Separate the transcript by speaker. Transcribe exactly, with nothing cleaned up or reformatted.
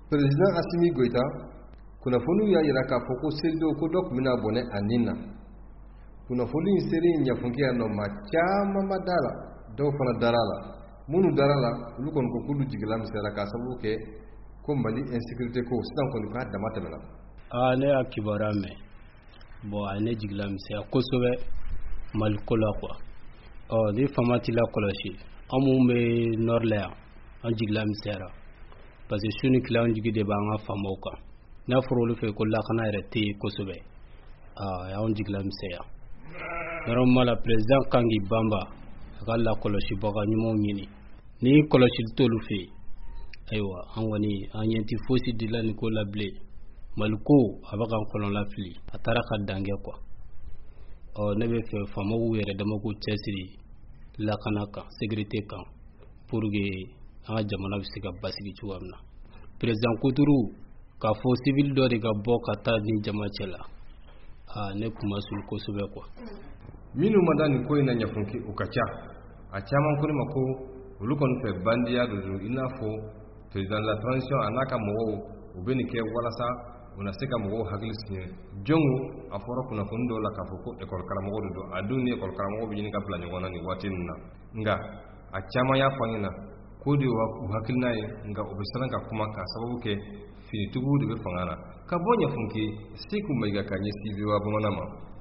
Speaker 1: President Assimi Goïta kunnafoniw y'a yira k'a fɔ ko selidenw ko dɔ tun bɛna bɔnɛ a nin na. Kunnafoni in seri ɲɛfunke yan nɔ maa caman ma da la, dɔw fana dara la. Minnu dara la olu kɔni ko k'olu jigila misɛra k'a sababu kɛ ko Mali insécurité ko sisan kɔni k'a dama tɛmɛna.
Speaker 2: Ah, ne y'a kibaruya mɛn. Bon, a ye ne jigila misɛya kosɛbɛ Mali ko la quoi. Ɔ ni fama t'i la kɔlɔsi an mun bɛ nord la yan an jigila misɛyara parce que su ni tile an jigi de b'an ka famaw kan. N'a fɔra olu fɛ ko lakana yɛrɛ tɛ yen kosɛbɛ, ah y'anw jigila misɛya. Normalement la président kan k'i banba a ka lakɔlɔsibaga ɲumanw ɲini ni kɔlɔsili t'olu fɛ yen ayiwa an kɔni an ɲɛ tɛ fosi dilan nin ko la bilen. Mali ko a bɛ k'an kɔnɔ lafili a taara ka dan kɛ quoi. Ɔ ne bɛ fɛ famaw yɛrɛ dama k'u cɛsiri lakana kan sécurité kan pour que an ka jamana bɛ se ka basigi cogoya min na. Président Kuturu k'a fɔ civil dɔ de ka bɔ ka taa ni jama cɛ la, ah ne kuma sulu kosɛbɛ quoi.
Speaker 1: Minnu ma da nin ko in na ɲɛfunke u ka ca, a caman ko ne ma ko olu kɔni fɛ bandiya de don i n'a fɔ président de la transition a n'a ka mɔgɔw u bɛ nin kɛ walasa u na se ka mɔgɔw hakili sigi jɔngo a fɔra kunnafoni dɔw la k'a fɔ ko école karamɔgɔ de don a dun ni école karamɔgɔ bɛ ɲini ka bila ɲɔgɔn na nin waati ninnu na nka a caman y'a fɔ an ɲɛna ko de u hakilina ye nka u bɛ siran ka kuma k'a sababu kɛ finitigiw de bɛ fanga na ka bɔ ɲɛfunke Seku Mayiga ka ɲɛsin V O A bamanan ma.